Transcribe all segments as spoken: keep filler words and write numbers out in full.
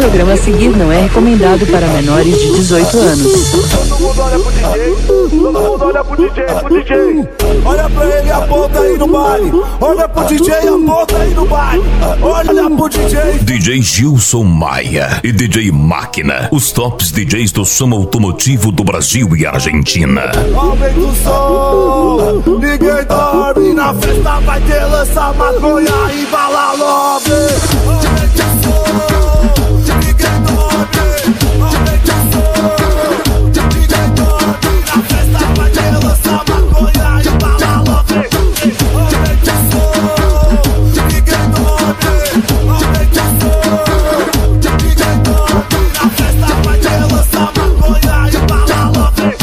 programa a seguir não é recomendado para menores de dezoito anos. Todo mundo olha pro D J, todo mundo olha pro D J, pro D J. Olha pra ele e aponta aí no baile. Olha pro D J e aponta aí no baile. Olha pro D J. D J Gilson Maia e D J Máquina, os tops D Js do som automotivo do Brasil e Argentina. Aumenta o som, ninguém dorme. Na festa vai ter lança, maconha e bala love. Aumenta o som, ninguém dorme. Aumenta o som, ninguém dorme. Na festa vai ter lança, maconha e bala love. Aumenta o som, ninguém dorme. Aumenta o som, ninguém dorme. Na festa vai ter lança, maconha e bala love.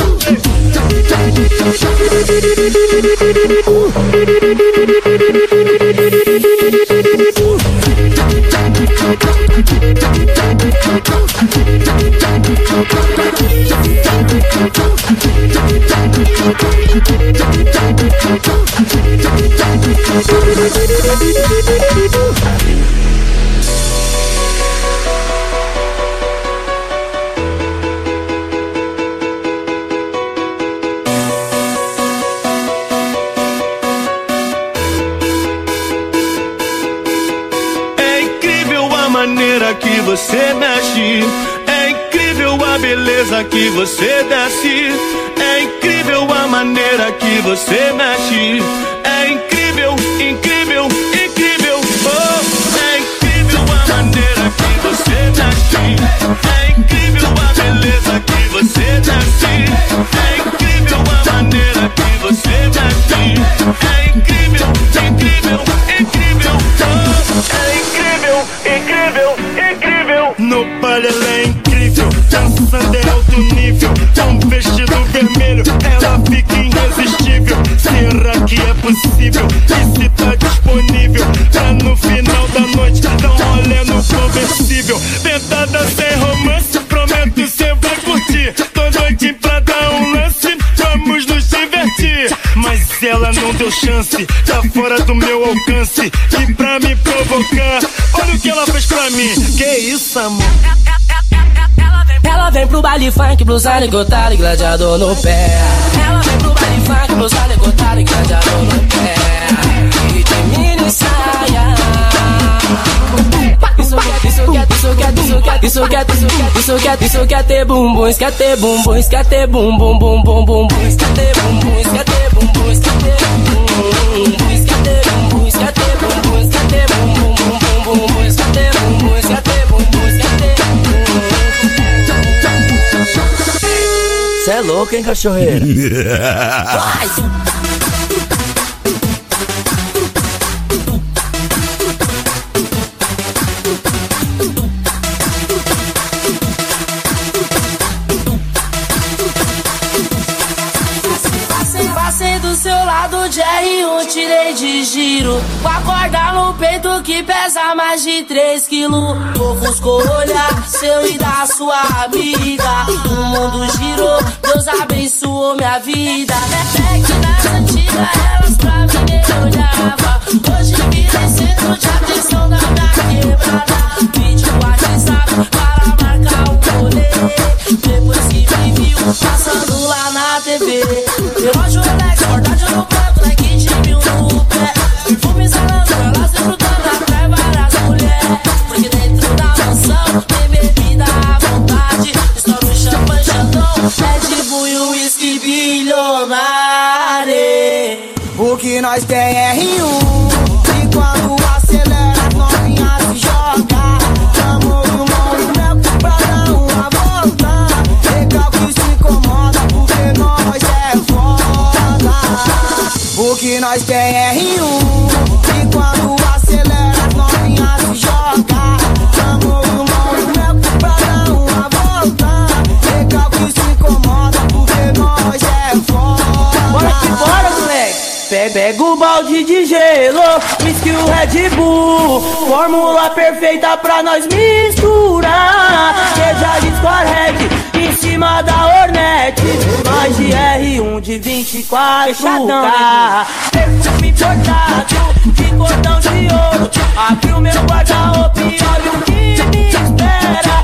Que você mexe, é incrível a beleza que você desce, é incrível a maneira que você mexe, é incrível, incrível, incrível, oh, é incrível a maneira que você mexe, é incrível a beleza que você desce, é incrível a maneira que você mexe, é incrível, incrível, incrível, oh, é incrível, incrível, incrível. No baile ela é incrível, dançando é alto nível, com vestido vermelho ela fica irresistível. Será que é possível? E se tá disponível pra no final da noite dar um rolê no conversível? Pentada sem romance, prometo cê vai curtir. Tô noite pra dar um lance, vamos nos divertir. Mas ela não deu chance, tá fora do meu alcance. E pra me provocar, olha o que ela fez pra mim. Que isso, amor? Ela vem pro baile funk, blusa ligotada e gladiador no pé. Ela vem pro baile funk, blusa ligotada e gladiador no pé. E de mini saia. Isso quer, isso quer, isso quer, isso quer, isso quer, isso quer, isso quer ter bumbum, isso quer ter bumbum, isso quer ter bumbum, bum bum bum bum, isso quer ter bumbum, isso quer ter bumbum, isso quer ter bumbum, isso quer ter bumbum, isso quer ter bumbum, isso quer ter bumbum, bum bum bum, isso quer ter bumbum, isso quer ter bumbum, isso quer ter bumbum. Cê é louco, hein, cachorreiro? Passei do seu lado de R um, tirei de giro, com a corda no peito que pesa mais de três quilos. Ofuscou o olhar seu e da sua amiga. O mundo girou, Deus abençoou minha vida. É que nas antigas elas pra mim nem olhava. Hoje virei centro de atenção da minha quebrada. Vídeo WhatsApp para marcar um rolê. Depois que me viu passando lá na T V. Relógio Rolex, cordade no canto, Nike de mil no pé. Perfume exalando, elas desfrutando até várias mulheres. Porque dentro da mansão tem bebida à vontade. Estouro champanhe, chandon, Red Bull e whisky bilionário. O que nós tem é R um. E quando acelera, as novinhas se joga. Amor do movimento pra dar uma volta. Recalque se incomoda porque nós é foda. O que nós tem é R um. E quando acelera, as novinhas se joga. Amor do movimento pra dar uma volta. Recalque se incomoda porque nós é foda. Bora que bora, moleque! Pega o balde de gelo, whisky e o Red Bull. Fórmula perfeita pra nós misturar. Seja Discord em cima da Hornet. Mais de R um de vinte e quatro K. Perfume importado de cordão de ouro. Aqui o meu guarda-roupa e olha o que me espera.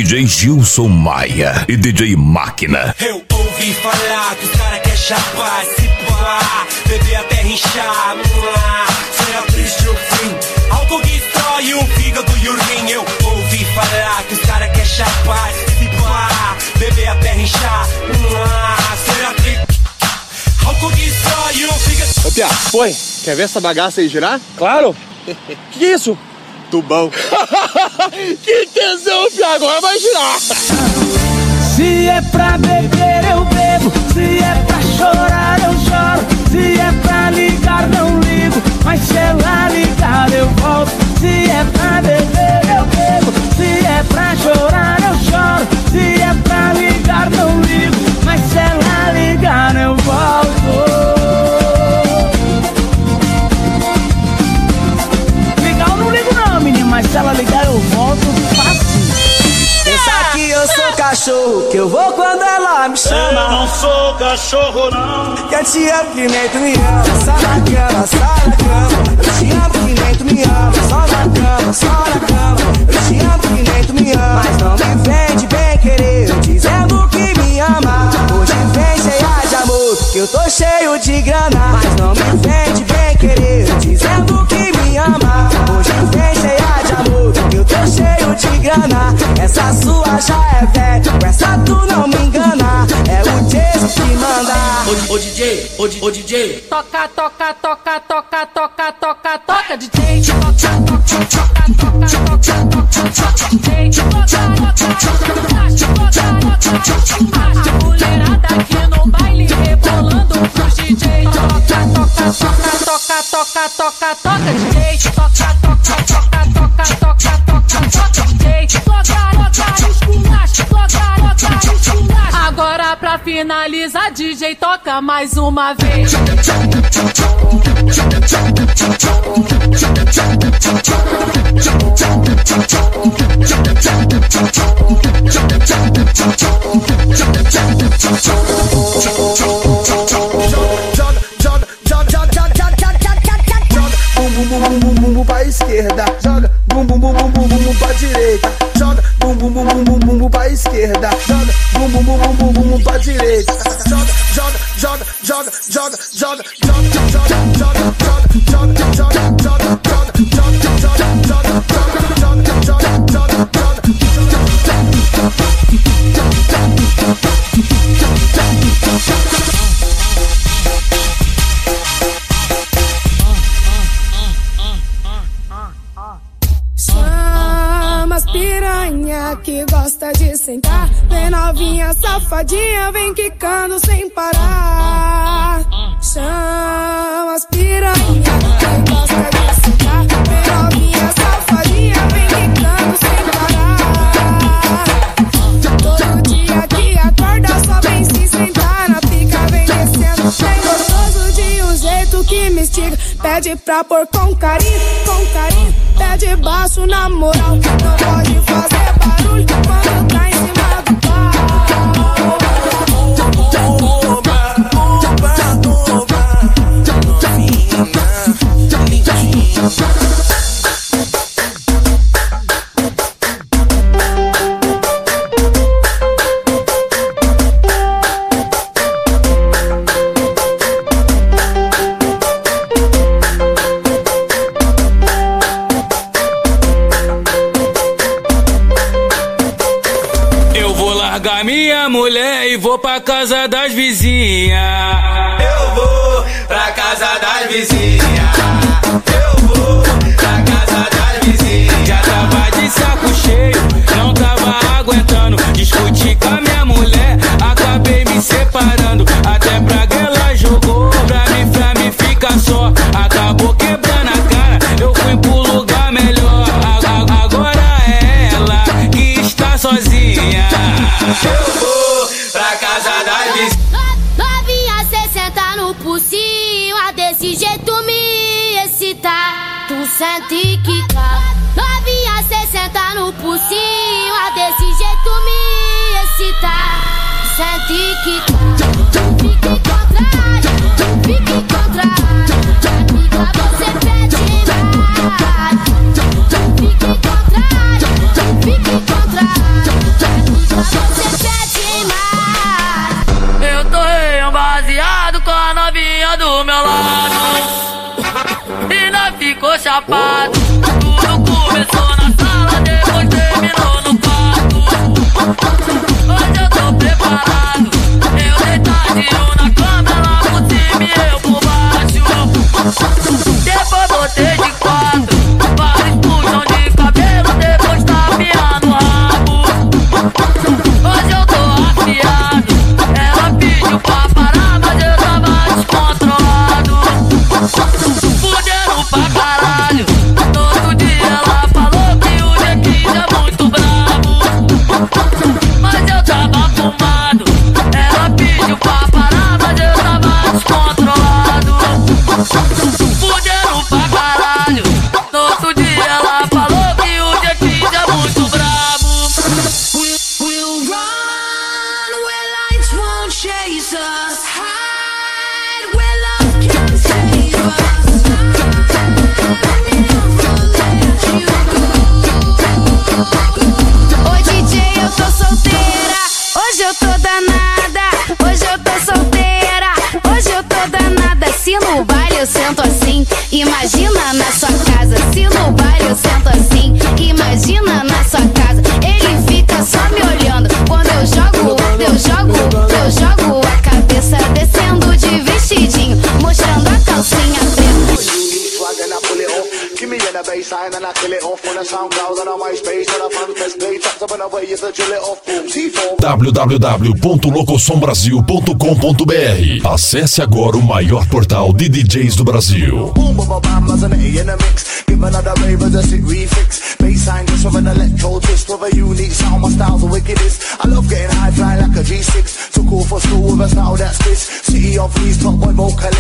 J Gilson Maia e D J Máquina. Eu ouvi falar que os caras querem chapar, se pá, beber até rinchar. Será triste o fim, álcool destrói o fígado e o rim. Eu ouvi falar que os caras querem chapar, se pá, beber até rinchar. Será triste, álcool destrói o fígado. Ô Pia, foi, quer ver essa bagaça aí girar? Claro. Que é isso? Tubão. Que tesão, Pia, agora vai girar. Se é pra beber eu bebo, se é pra chorar eu choro, se é pra ligar não ligo, mas se ela ligar eu volto. Se é pra beber eu bebo, se é pra chorar eu choro, se é pra ligar não ligo, mas se ela ligar eu volto. Ligar eu não ligo não, menino, mas se ela ligar eu volto fácil. Pensa que eu sou cachorro, que eu vou quando ela me chama. Eu não sou cachorro não, que eu te amo que nem tu me ama. Só na cama, só na cama. Eu te amo que nem tu me ama. Só na cama, só na cama. Eu te amo que nem tu me ama. Mas não me vem de bem querer, dizendo que me ama. Hoje vem cheia de amor, que eu tô cheio de grana. Mas não me vem de bem querer, dizendo que me ama. Hoje vem cheia de amor, que eu tô cheio de grana. Essa sua já é velha, com essa tu não me engana. É o Jesus que manda. Ô, ô D J, ô, ô D J. Toca, toca, toca, toca, toca, toca, toca, D J. Toca, toca, toca, toca, toca, toca, D J. Toca, toca, toca, a mulherada aqui no baile rebolando pros D J. Toca, toca, toca, toca, toca, toca, toca, D J. Toca, toca, toca, toca, toca, toca, toca, D J. Toca, toca, esculacha, toca, toca, esculacha. Agora pra finalizar, D J toca mais uma vez. Bum bum bum bum bum bum pra esquerda, joga bum bum bum bum bum bum pra direita, joga bum bum bum bum bum bum pra esquerda, joga bum bum bum bum bum bum pra direita, joga joga joga joga joga joga joga joga joga joga joga joga joga joga joga joga joga piranha que gosta de sentar, vem novinha safadinha, vem quicando sem parar. Chama as piranha que gosta de sentar, vem novinha safadinha, vem quicando sem parar. Todo dia que acorda só vem se sentar na pica, vem descendo, vem gostoso de um jeito que me instiga. Pede pra pôr com carinho, com carinho, pede baixo na moral. Não pode fazer barulho quando tá em cima do pau. Oba, oba, oba, novinha, lindinha. Largar minha mulher e vou pra casa das vizinhas. Eu vou pra casa das vizinhas. Eu vou pra casa das vizinhas. Já tava de saco cheio, não tava aguentando discutir com a minha mulher, acabei me separando. Até praga ela jogou pra mim, pra mim ficar só. Acabou quebrando a cara, eu fui pro lugar melhor. Agora é ela que está sozinha. Eu vou pra casa das vizinhas. Novinha, cê senta no pulsinho, desse jeito me excita. Tu sente e quica. Novinha, cê senta no pulsinho, desse jeito me excita. Sente e quica. Tu fica em contrário, tu fica em contrário. Amiga, você pede mais. Tu fica em contrário, tu fica em contrário. Eu tô baseado com a novinha do meu lado e não ficou chapado. Tudo começou na sala, depois terminou no quarto. Hoje eu tô preparado, eu deitadinho na cama, ela por cima e eu por baixo. Depois botei de quatro, vários puxão de cabelo, depois tapinha no rabo. Hoje eu tô afiado, ela pediu pra parar, mas eu tava descontrolado. Fudendo pra caralho, no outro dia ela falou que o dia quinze é muito brabo. Mas eu tava fumado, ela pediu pra parar, mas eu tava descontrolado. Fudendo pra caralho, no outro dia ela falou que o dia quinze é muito brabo. We'll run where lights won't chase us, hide where love can save us. Oi D J, eu tô solteira, hoje eu tô danada, hoje eu tô solteira, hoje eu tô danada. Se no baile eu sento assim, imagina na sua casa. Se no baile eu sento assim, imagina na sua casa. Ele fica só me olhando quando eu jogo, eu jogo, eu jogo a cabeça descendo de vestidinho, mostrando a calcinha preta. Give me in the baseline and I kill it off. When the sound clouds on my space, when I find the best play, tracks up and over you to chill it off. Boom, T four. w w w ponto locosom brasil ponto com ponto b r. Acesse agora o maior portal de D Js do Brasil. Boom, boom, boom, bam, as an A in the mix. Give another rave a sick refix. Baseline just with an electro twist with a unique sound. My style's the wickedest. I love getting high, flying like a G six. Took off for school with a style that's this. City of Leeds, top boy vocal.